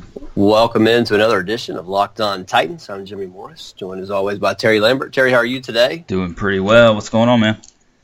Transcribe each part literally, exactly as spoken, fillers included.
Welcome into another edition of Locked On Titans. I'm Jimmy Morris, joined as always by Terry Lambert. Terry, how are you today? Doing pretty well. What's going on, man?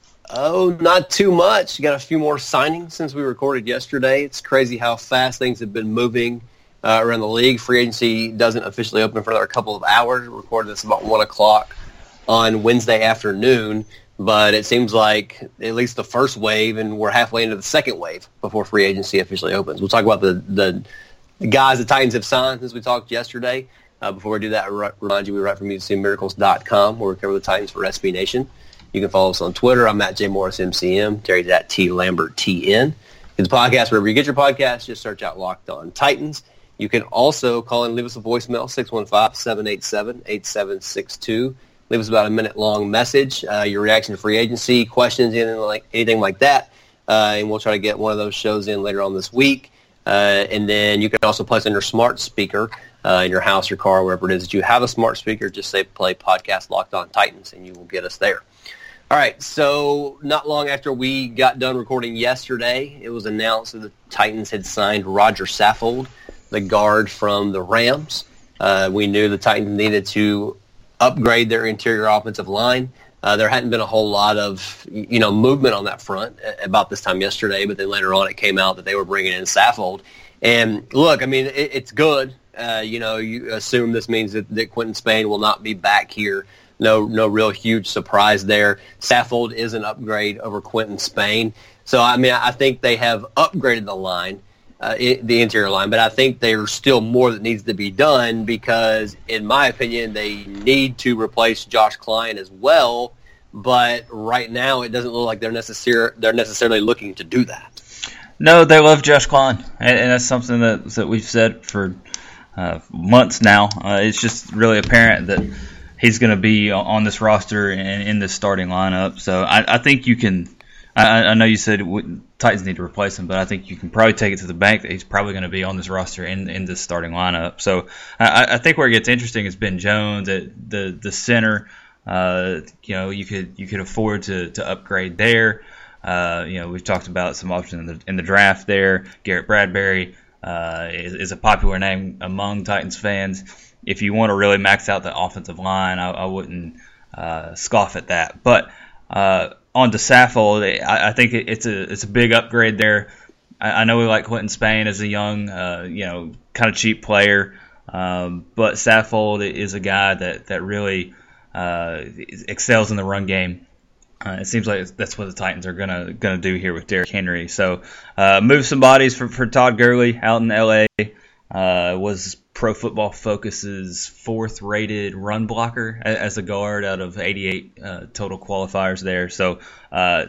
Oh, not too much. You got a few more signings since we recorded yesterday. It's crazy how fast things have been moving uh, around the league. Free agency doesn't officially open for another couple of hours. We recorded this about one o'clock on Wednesday afternoon, but it seems like at least the first wave, and we're halfway into the second wave before free agency officially opens. We'll talk about the the The guys the Titans have signed since we talked yesterday. Uh, before we do that, I remind you we write from U C Miracles dot com, where we cover the Titans for S B Nation. You can follow us on Twitter. I'm at J Morris M C M. Terry's at T Lambert T N. It's a podcast wherever you get your podcast. Just search out Locked On Titans. You can also call and leave us a voicemail, six one five, seven eight seven, eight seven six two. Leave us about a minute-long message, uh, your reaction to free agency, questions, anything like, anything like that, uh, and we'll try to get one of those shows in later on this week. Uh, and then you can also place on your smart speaker uh, in your house, your car, wherever it is that you have a smart speaker. Just say play podcast Locked On Titans, and you will get us there. All right, so not long after we got done recording yesterday, it was announced that the Titans had signed Roger Saffold, the guard from the Rams. Uh, we knew the Titans needed to upgrade their interior offensive line. Uh, there hadn't been a whole lot of, you know, movement on that front about this time yesterday, but then later on it came out that they were bringing in Saffold. And look, I mean, it, it's good. Uh, you know, you assume this means that, that Quinton Spain will not be back here. No, no real huge surprise there. Saffold is an upgrade over Quinton Spain. So, I mean, I think they have upgraded the line, uh, it, the interior line, but I think there's still more that needs to be done because, in my opinion, they need to replace Josh Klein as well. But right now, it doesn't look like they're necessar- they're necessarily looking to do that. No, they love Josh Klein, and, and that's something that that we've said for uh, months now. Uh, it's just really apparent that he's going to be on this roster and in this starting lineup. So I, I think you can. I, I know you said Titans need to replace him, but I think you can probably take it to the bank that he's probably going to be on this roster in in this starting lineup. So I, I think where it gets interesting is Ben Jones at the the center. Uh, you know, you could you could afford to, to upgrade there. Uh, you know, we've talked about some options in the, in the draft there. Garrett Bradbury uh, is, is a popular name among Titans fans. If you want to really max out the offensive line, I, I wouldn't uh, scoff at that. But uh, on to Saffold, I, I think it, it's a it's a big upgrade there. I, I know we like Quinton Spain as a young, uh, you know, kind of cheap player, um, but Saffold is a guy that that really Uh, excels in the run game. Uh, it seems like that's what the Titans are gonna gonna do here with Derrick Henry. So uh, move some bodies for, for Todd Gurley out in L A. Uh, was Pro Football Focus's fourth rated run blocker as a guard out of eighty-eight uh, total qualifiers there. So uh,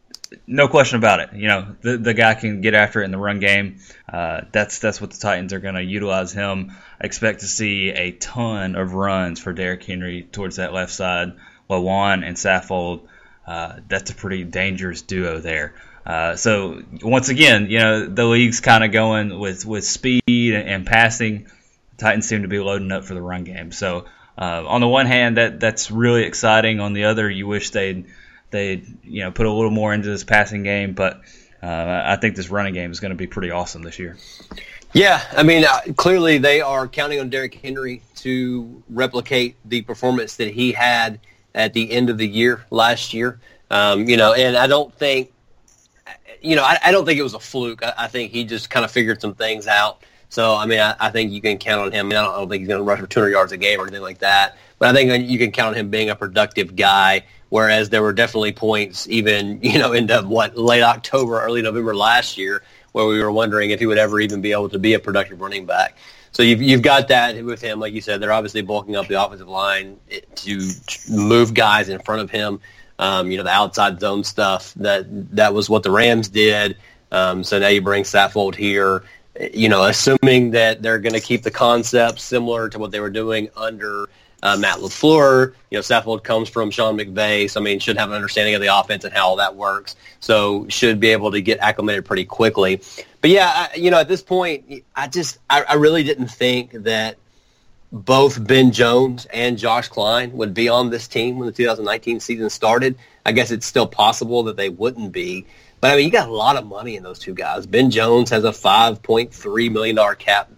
no question about it. You know, the the guy can get after it in the run game. Uh, that's that's what the Titans are going to utilize him. I expect to see a ton of runs for Derrick Henry towards that left side. Lewan and Saffold, uh, that's a pretty dangerous duo there. Uh, so once again, you know, the league's kind of going with, with speed and, and passing. The Titans seem to be loading up for the run game. So uh, on the one hand, that that's really exciting. On the other, you wish they'd they'd you know put a little more into this passing game. But uh, I think this running game is going to be pretty awesome this year. Yeah, I mean, uh, clearly they are counting on Derrick Henry to replicate the performance that he had at the end of the year last year. Um, you know, and I don't think, you know, I, I don't think it was a fluke. I, I think he just kind of figured some things out. So, I mean, I, I think you can count on him. I, mean, I, don't, I don't think he's going to rush for two hundred yards a game or anything like that. But I think you can count on him being a productive guy, whereas there were definitely points even, you know, into, what, late October, early November last year where we were wondering if he would ever even be able to be a productive running back. So you've, you've got that with him. Like you said, they're obviously bulking up the offensive line to move guys in front of him. Um, you know, the outside zone stuff, that that was what the Rams did. Um, so now you bring Saffold here, you know, assuming that they're going to keep the concept similar to what they were doing under uh, Matt LaFleur. You know, Saffold comes from Sean McVay, so, I mean, should have an understanding of the offense and how all that works. So should be able to get acclimated pretty quickly. But, yeah, I, you know, at this point, I just I, I really didn't think that both Ben Jones and Josh Klein would be on this team when the two thousand nineteen season started. I guess it's still possible that they wouldn't be. But, I mean, you got a lot of money in those two guys. Ben Jones has a five point three million dollars cap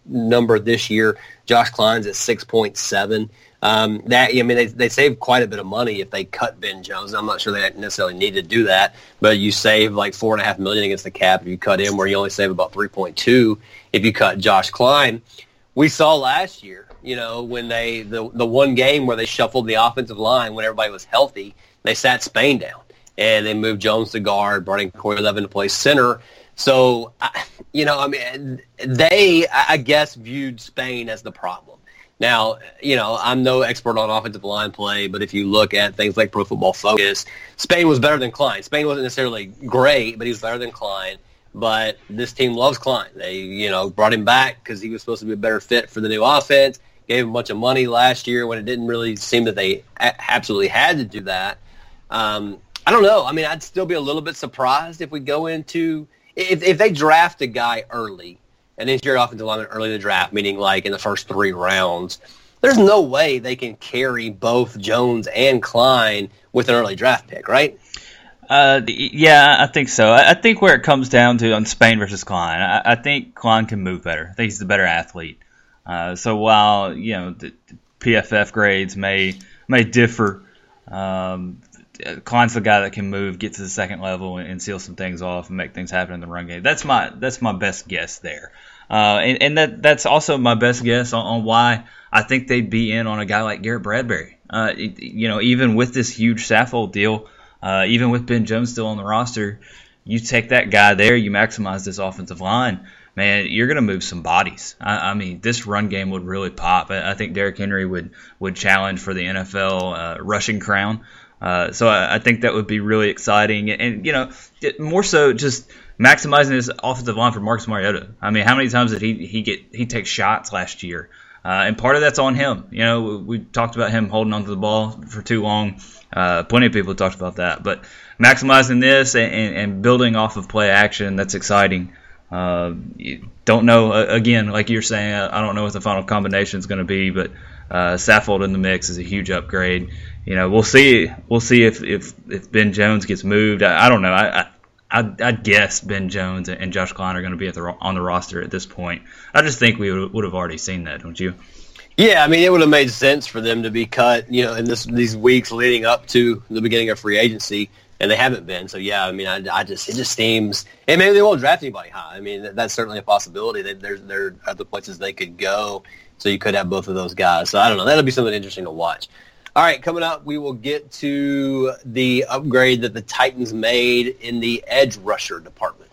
number this year. Josh Klein's at six point seven. Um, that I mean, they they save quite a bit of money if they cut Ben Jones. I'm not sure they necessarily need to do that, but you save like four and a half million against the cap if you cut him, where you only save about three point two if you cut Josh Klein. We saw last year, you know, when they the the one game where they shuffled the offensive line when everybody was healthy, they sat Spain down and they moved Jones to guard, brought in Corey Levin to play center. So, you know, I mean, they I guess viewed Spain as the problem. Now, you know, I'm no expert on offensive line play, but if you look at things like Pro Football Focus, Spain was better than Klein. Spain wasn't necessarily great, but he was better than Klein. But this team loves Klein. They, you know, brought him back because he was supposed to be a better fit for the new offense, gave him a bunch of money last year when it didn't really seem that they absolutely had to do that. Um, I don't know. I mean, I'd still be a little bit surprised if we go into if, – if they draft a guy early, an interior offensive lineman early in the draft, meaning like in the first three rounds, there's no way they can carry both Jones and Klein with an early draft pick, right? Uh, yeah, I think so. I think where it comes down to on Spain versus Klein, I, I think Klein can move better. I think he's the better athlete. Uh, so while, you know, the, the P F F grades may may differ, um, Klein's the guy that can move, get to the second level, and, and seal some things off and make things happen in the run game. That's my that's my best guess there. Uh, and and that that's also my best guess on, on why I think they'd be in on a guy like Garrett Bradbury. Uh, it, you know, even with this huge Saffold deal, uh, even with Ben Jones still on the roster, you take that guy there, you maximize this offensive line, man, you're going to move some bodies. I, I mean, this run game would really pop. I, I think Derrick Henry would, would challenge for the N F L uh, rushing crown. Uh, so I, I think that would be really exciting. And, and, you know, more so just maximizing his offensive line for Marcus Mariota. I mean, how many times did he he get he take shots last year? Uh, and part of that's on him. You know, we talked about him holding onto the ball for too long. Uh, plenty of people talked about that. But maximizing this and, and, and building off of play action, that's exciting. Uh, don't know, uh, again, like you're saying, I don't know what the final combination is going to be, but uh, Saffold in the mix is a huge upgrade. You know, we'll see. We'll see if, if, if Ben Jones gets moved. I, I don't know. I, I I'd, I'd guess Ben Jones and Josh Klein are going to be at the on the roster at this point. I just think we would, would have already seen that, don't you? Yeah, I mean, it would have made sense for them to be cut, you know, in this these weeks leading up to the beginning of free agency, and they haven't been. So yeah, I mean, I, I just it just seems, and maybe they won't draft anybody high. I mean, that's certainly a possibility. They, there there are other places they could go, so you could have both of those guys. So I don't know. That'll be something interesting to watch. All right, coming up, we will get to the upgrade that the Titans made in the edge rusher department.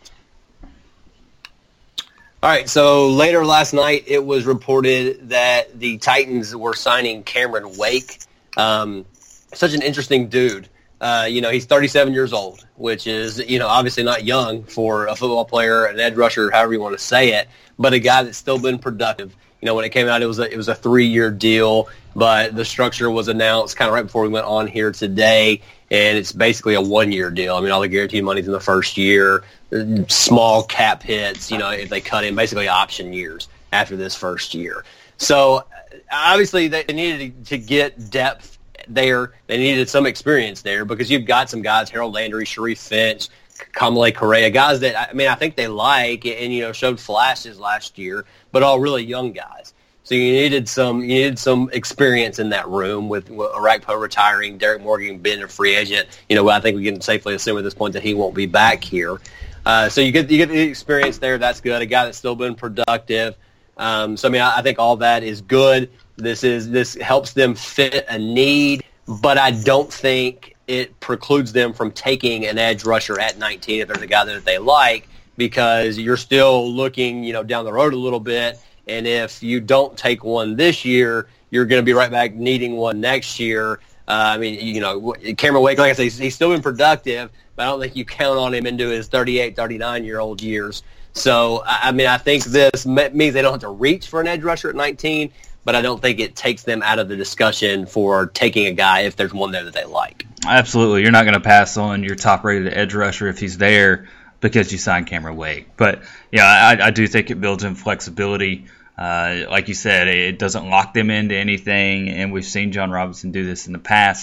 All right, so later last night, it was reported that the Titans were signing Cameron Wake. Um, such an interesting dude. Uh, you know, he's thirty-seven years old, which is, you know, obviously not young for a football player, an edge rusher, however you want to say it, but a guy that's still been productive. You know, when it came out, it was a, it was a three-year deal, but the structure was announced kind of right before we went on here today, and it's basically a one-year deal. I mean, all the guaranteed money's in the first year, small cap hits, you know, if they cut in, basically option years after this first year. So, obviously, they needed to get depth there. They needed some experience there because you've got some guys, Harold Landry, Sharif Finch, Kamale Correa, guys that, I mean, I think they like and, you know, showed flashes last year, but all really young guys. So you needed some you needed some experience in that room with, with Arakpo retiring, Derek Morgan being a free agent. You know, I think we can safely assume at this point that he won't be back here. Uh, so you get you get the experience there. That's good. A guy that's still been productive. Um, so I mean, I, I think all that is good. This is this helps them fit a need, but I don't think it precludes them from taking an edge rusher at nineteen if there's a guy that they like, because you're still looking, you know, down the road a little bit. And if you don't take one this year, you're going to be right back needing one next year. Uh, I mean, you know, Cameron Wake, like I said, he's, he's still been productive, but I don't think you count on him into his thirty-eight, thirty-nine-year-old years. So, I mean, I think this means they don't have to reach for an edge rusher at nineteen, but I don't think it takes them out of the discussion for taking a guy if there's one there that they like. Absolutely. You're not going to pass on your top-rated edge rusher if he's there because you signed Cameron Wake. But, yeah, I, I do think it builds in flexibility. Uh, like you said, it doesn't lock them into anything, and we've seen John Robinson do this in the past.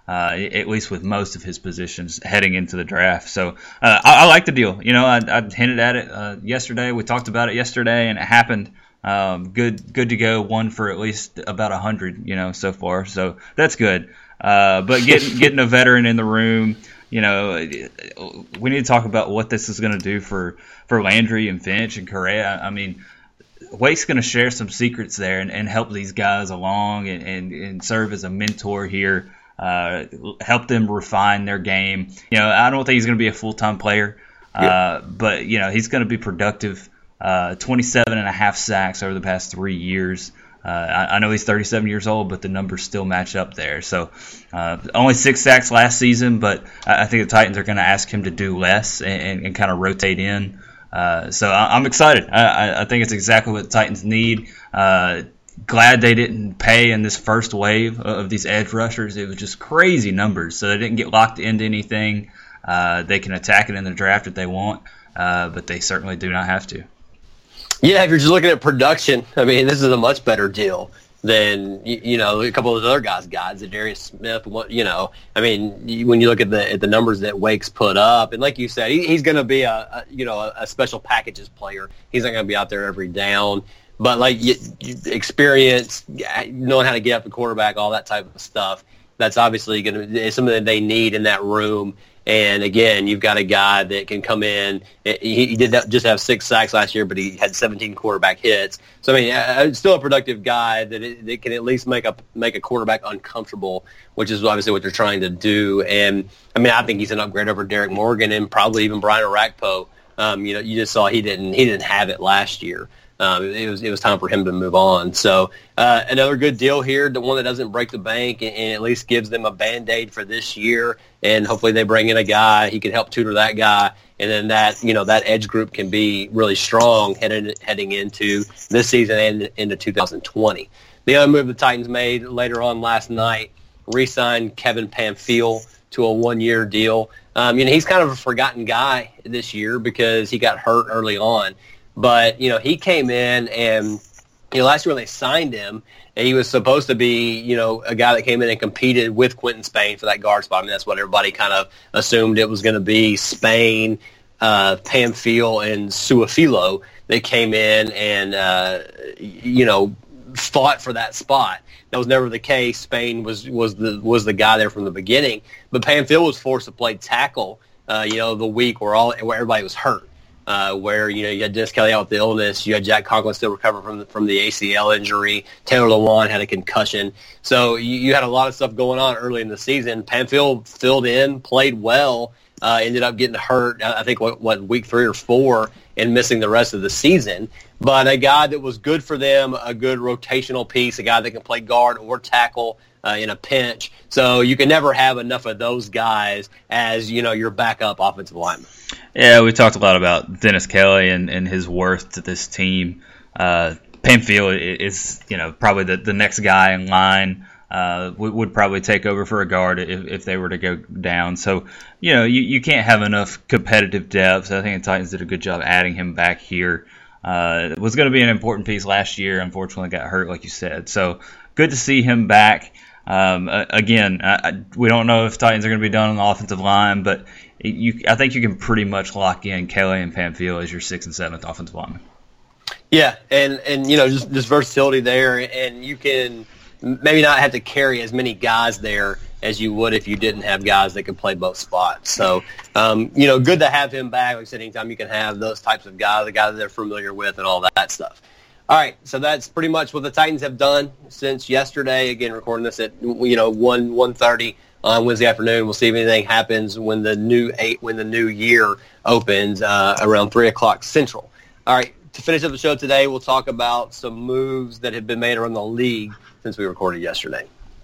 uh, at least with most of his positions heading into the draft. So uh, I, I like the deal. You know, I, I hinted at it uh, yesterday. We talked about it yesterday, and it happened. Um, good, good to go. One for at least about a hundred, you know, so far. So that's good. Uh, but getting getting a veteran in the room, you know, we need to talk about what this is going to do for, for Landry and Finch and Correa. I mean, Wake's going to share some secrets there and, and help these guys along and, and, and serve as a mentor here, uh, help them refine their game. You know, I don't think he's going to be a full-time player, uh, yeah. but, you know, he's going to be productive. Uh, twenty-seven and a half sacks over the past three years. Uh, I, I know he's thirty-seven years old, but the numbers still match up there. So uh, only six sacks last season, but I, I think the Titans are going to ask him to do less and, and, and kind of rotate in. Uh, so I, I'm excited. I, I think it's exactly what the Titans need. Uh, glad they didn't pay in this first wave of these edge rushers. It was just crazy numbers, so they didn't get locked into anything. Uh, they can attack it in the draft if they want, uh, but they certainly do not have to. Yeah, if you're just looking at production, I mean, this is a much better deal than, you, you know, a couple of those other guys got. Zadarius Smith, you know, I mean, you, when you look at the at the numbers that Wake's put up, and like you said, he, he's going to be a, a, you know, a, a special packages player. He's not going to be out there every down. But, like, you, you, experience, knowing how to get up the quarterback, all that type of stuff, that's obviously going to be something that they need in that room. And, again, you've got a guy that can come in. He, he did just have six sacks last year, but he had seventeen quarterback hits. So, I mean, uh, still a productive guy that, it, that can at least make a, make a quarterback uncomfortable, which is obviously what they're trying to do. And, I mean, I think he's an upgrade over Derek Morgan and probably even Brian Orakpo. Um, you know, you just saw he didn't he didn't have it last year. Um, it was it was time for him to move on. So uh, another good deal here, the one that doesn't break the bank and, and at least gives them a Band-Aid for this year. And hopefully they bring in a guy, he can help tutor that guy, and then that you know that edge group can be really strong heading heading into this season and into two thousand twenty. The other move the Titans made later on last night, re-signed Kevin Pamphile to a one-year deal. Um, you know he's kind of a forgotten guy this year because he got hurt early on. But, you know, he came in and, you know, last year when they signed him, he was supposed to be, you know, a guy that came in and competed with Quentin Spain for that guard spot. I mean, that's what everybody kind of assumed it was going to be. Spain, uh, Pamphile, and Suafilo that came in and, uh, you know, fought for that spot. That was never the case. Spain was, was the was the guy there from the beginning. But Pamphile was forced to play tackle, uh, you know, the week where all where everybody was hurt. Uh, where, you know, you had Dennis Kelly out with the illness. You had Jack Conklin still recovering from the, from the A C L injury. Taylor Lewan had a concussion. So you, you had a lot of stuff going on early in the season. Pamphile filled in, played well, uh, ended up getting hurt, I think, what, what, week three or four, and missing the rest of the season. But a guy that was good for them, a good rotational piece, a guy that can play guard or tackle uh, in a pinch. So you can never have enough of those guys as, you know, your backup offensive lineman. Yeah, we talked a lot about Dennis Kelly and, and his worth to this team. Uh, Pamphile is, you know, probably the, the next guy in line. Uh, would, would probably take over for a guard if, if they were to go down. So, you know, you, you can't have enough competitive depth. I think the Titans did a good job adding him back here. Uh, it was going to be an important piece last year. Unfortunately, got hurt, like you said. So, good to see him back. Um, again, I, we don't know if Titans are going to be done on the offensive line, but you, I think you can pretty much lock in Kelly and Pamphile as your sixth and seventh offensive lineman. Yeah, and, and you know, just, just versatility there, and you can maybe not have to carry as many guys there as you would if you didn't have guys that could play both spots. So, um, you know, good to have him back. Like I said, anytime you can have those types of guys, the guys that they're familiar with and all that stuff. All right, so that's pretty much what the Titans have done since yesterday. Again, recording this at you know one one thirty on Wednesday afternoon. We'll see if anything happens when the new eight when the new year opens uh, around three o'clock Central. All right, to finish up the show today, we'll talk about some moves that have been made around the league since we recorded yesterday.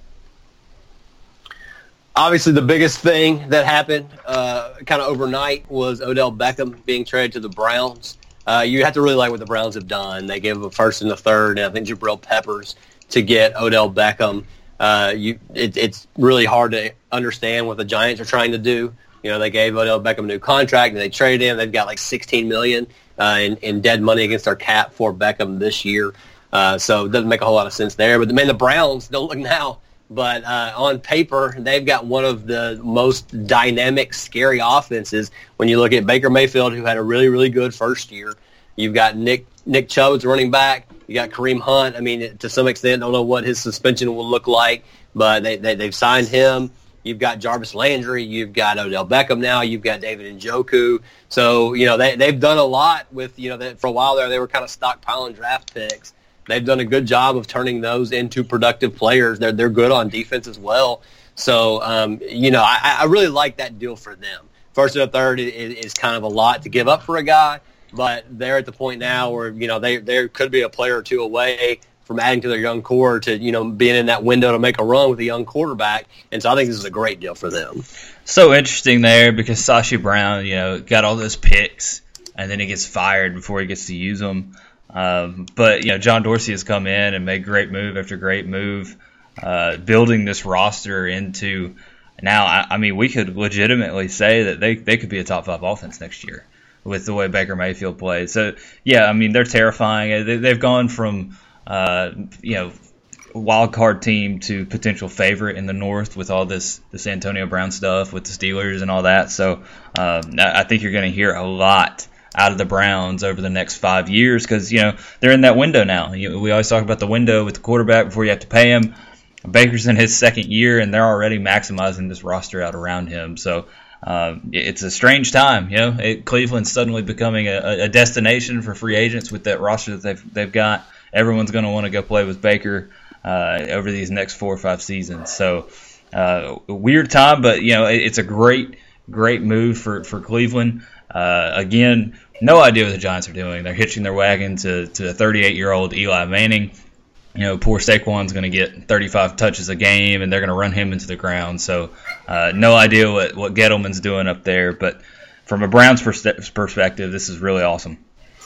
Obviously, the biggest thing that happened uh, kind of overnight was Odell Beckham being traded to the Browns. Uh, you have to really like what the Browns have done. They gave him a first and a third, and I think Jabril Peppers to get Odell Beckham. Uh, you, it, it's really hard to understand what the Giants are trying to do. You know, they gave Odell Beckham a new contract, and they traded him. They've got like sixteen million dollars uh, in, in dead money against their cap for Beckham this year. Uh, so it doesn't make a whole lot of sense there. But, man, the Browns, don't look now. but uh, on paper, they've got one of the most dynamic, scary offenses. When you look at Baker Mayfield, who had a really, really good first year, you've got Nick Nick Chubb, running back. You got Kareem Hunt. I mean, to some extent, don't know what his suspension will look like, but they, they they've signed him. You've got Jarvis Landry. You've got Odell Beckham now. You've got David Njoku. So, you know, they, they've done a lot with, you know, they, for a while there, they were kind of stockpiling draft picks. They've done a good job of turning those into productive players. They're they're good on defense as well. So, um, you know, I, I really like that deal for them. First and a third is, is kind of a lot to give up for a guy, but they're at the point now where, you know, they there could be a player or two away from adding to their young core to, you know, being in that window to make a run with a young quarterback. And so I think this is a great deal for them. So interesting there because Sashi Brown, you know, got all those picks and then he gets fired before he gets to use them. Um, but, you know, John Dorsey has come in and made great move after great move, uh, building this roster into now, I, I mean, we could legitimately say that they, they could be a top five offense next year with the way Baker Mayfield plays. So, yeah, I mean, they're terrifying. They, they've gone from, uh, you know, wild card team to potential favorite in the North with all this, this Antonio Brown stuff with the Steelers and all that. So um, I think you're going to hear a lot out of the Browns over the next five years because, you know, they're in that window now. You know, we always talk about the window with the quarterback before you have to pay him. Baker's in his second year, and they're already maximizing this roster out around him. So uh, it's a strange time. You know, it, Cleveland's suddenly becoming a, a destination for free agents with that roster that they've, they've got. Everyone's going to want to go play with Baker uh, over these next four or five seasons. So uh, weird time, but, you know, it, it's a great, great move for, for Cleveland. Uh, again, no idea what the Giants are doing. They're hitching their wagon to, to a thirty-eight-year-old Eli Manning. You know, poor Saquon's going to get thirty-five touches a game, and they're going to run him into the ground. So uh, no idea what, what Gettleman's doing up there. But from a Browns pers- perspective, this is really awesome.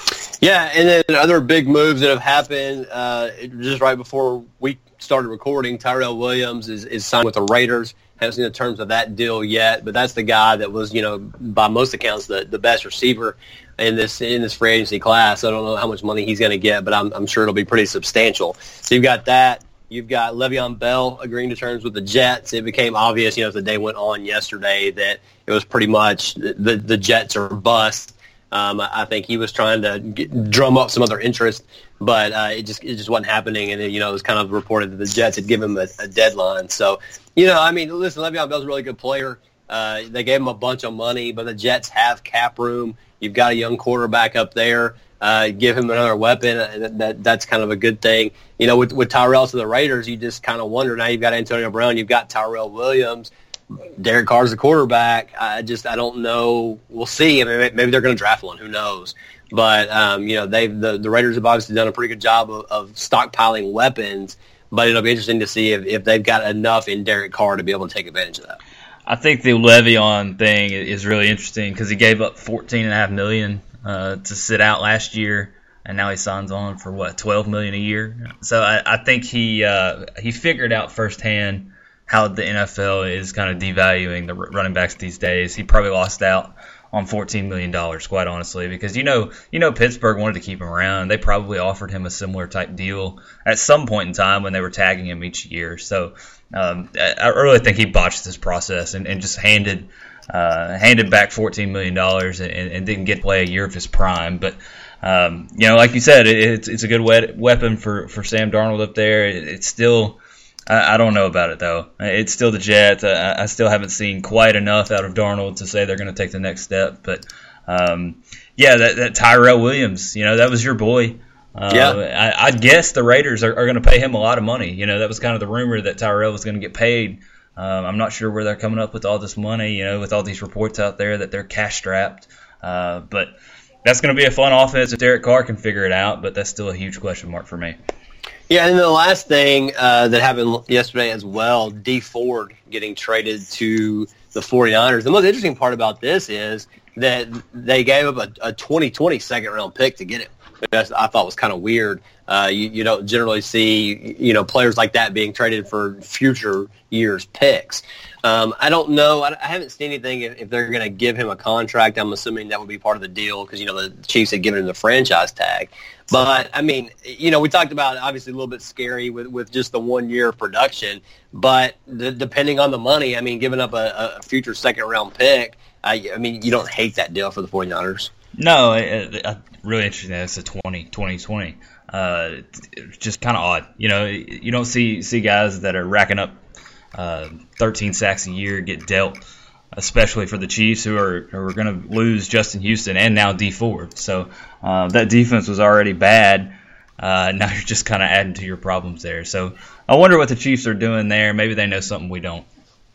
Yeah, and then other big moves that have happened uh, just right before we started recording, Tyrell Williams is, is signed with the Raiders. Haven't seen the terms of that deal yet, but that's the guy that was, you know, by most accounts, the, the best receiver in this in this free agency class. I don't know how much money he's going to get, but I'm, I'm sure it'll be pretty substantial. So you've got that. You've got Le'Veon Bell agreeing to terms with the Jets. It became obvious, you know, as the day went on yesterday that it was pretty much the, the Jets are bust. Um, I think he was trying to get, drum up some other interest, but uh, it just it just wasn't happening. And, it, you know, it was kind of reported that the Jets had given him a, a deadline. So, you know, I mean, listen, Le'Veon Bell's a really good player. Uh, they gave him a bunch of money, but the Jets have cap room. You've got a young quarterback up there. Uh, give him another weapon. That, that That's kind of a good thing. You know, with, with Tyrell to the Raiders, you just kind of wonder. Now you've got Antonio Brown. You've got Tyrell Williams. Derek Carr's the quarterback. I just I don't know. We'll see. I mean, maybe they're going to draft one. Who knows? But um, you know, they've the, the Raiders have obviously done a pretty good job of, of stockpiling weapons. But it'll be interesting to see if, if they've got enough in Derek Carr to be able to take advantage of that. I think the Le'Veon thing is really interesting because he gave up fourteen and a half million uh, to sit out last year, and now he signs on for what twelve million a year. So I, I think he uh, he figured out firsthand how the N F L is kind of devaluing the running backs these days. He probably lost out on fourteen million dollars, quite honestly, because you know you know Pittsburgh wanted to keep him around. They probably offered him a similar type deal at some point in time when they were tagging him each year. So um, I really think he botched this process and, and just handed uh, handed back fourteen million dollars and, and didn't get to play a year of his prime. But um, you know, like you said, it, it's it's a good we- weapon for, for Sam Darnold up there. It, it's still I don't know about it, though. It's still the Jets. I still haven't seen quite enough out of Darnold to say they're going to take the next step. But, um, yeah, that, that Tyrell Williams, you know, that was your boy. Uh, yeah. I, I'd guess the Raiders are, are going to pay him a lot of money. You know, that was kind of the rumor that Tyrell was going to get paid. Um, I'm not sure where they're coming up with all this money, you know, with all these reports out there that they're cash-strapped. Uh, but that's going to be a fun offense if Derek Carr can figure it out, but that's still a huge question mark for me. Yeah, and the last thing uh, that happened yesterday as well, Dee Ford getting traded to the 49ers. The most interesting part about this is that they gave up a, a twenty twenty second-round pick to get him. That's, I thought was kind of weird. Uh, you, you don't generally see, you know, players like that being traded for future years picks. Um, I don't know. I, I haven't seen anything if, if they're going to give him a contract. I'm assuming that would be part of the deal because, you know, the Chiefs had given him the franchise tag. But, I mean, you know, we talked about obviously a little bit scary with, with just the one year of production. But the, depending on the money, I mean, giving up a, a future second-round pick, I, I mean, you don't hate that deal for the 49ers. No, it, it, really interesting that it's a twenty twenty twenty. Uh, it's just kind of odd. You know, you don't see see guys that are racking up uh, thirteen sacks a year get dealt, especially for the Chiefs, who are who are going to lose Justin Houston and now Dee Ford. So uh, that defense was already bad. Uh, now you're just kind of adding to your problems there. So I wonder what the Chiefs are doing there. Maybe they know something we don't.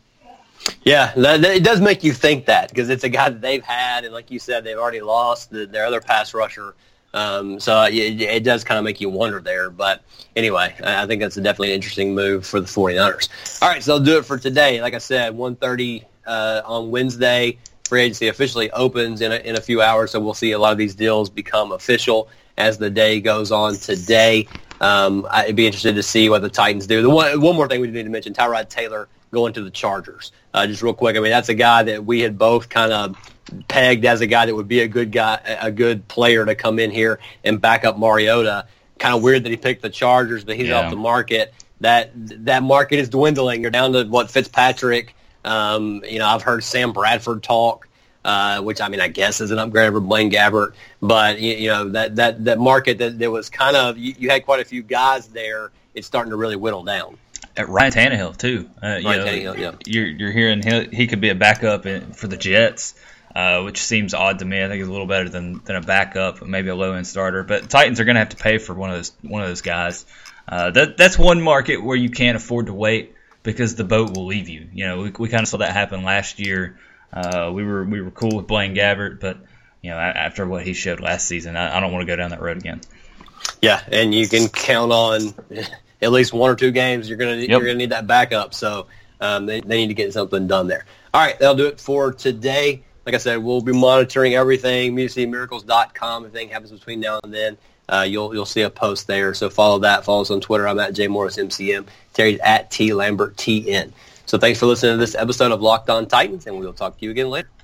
Yeah, that, that, it does make you think that because it's a guy that they've had, and like you said, they've already lost the, their other pass rusher. Um, so it, it does kind of make you wonder there. But anyway, I think that's a definitely an interesting move for the 49ers. All right, so that'll do it for today. Like I said, one thirty uh, on Wednesday. Free agency officially opens in a, in a few hours, so we'll see a lot of these deals become official as the day goes on today. Um, I'd be interested to see what the Titans do. The one, one more thing we need to mention, Tyrod Taylor going to the Chargers. Uh, just real quick, I mean, that's a guy that we had both kind of pegged as a guy that would be a good guy, a good player to come in here and back up Mariota. Kind of weird that he picked the Chargers, but he's yeah. off the market. That that market is dwindling. You're down to, what, Fitzpatrick. Um, you know, I've heard Sam Bradford talk, uh, which, I mean, I guess is an upgrade over Blaine Gabbert. But, you, you know, that, that, that market that, that was kind of, you, you had quite a few guys there. It's starting to really whittle down. At Ryan Tannehill too. Uh, Ryan you know, Tannehill, yeah. You're you're hearing he, he could be a backup in, for the Jets, uh, which seems odd to me. I think he's a little better than, than a backup, maybe a low end starter. But Titans are going to have to pay for one of those one of those guys. Uh, that that's one market where you can't afford to wait because the boat will leave you. You know, we we kind of saw that happen last year. Uh, we were we were cool with Blaine Gabbert, but you know after what he showed last season, I, I don't want to go down that road again. Yeah, and you can count on at least one or two games you're gonna yep. you're gonna need that backup. So um, they they need to get something done there. All right, that'll do it for today. Like I said, we'll be monitoring everything. Music City Miracles dot com. If anything happens between now and then, uh, you'll you'll see a post there. So follow that. Follow us on Twitter. I'm at J Morris M C M. Terry's at T Lambert T N. So thanks for listening to this episode of Locked On Titans, and we'll talk to you again later.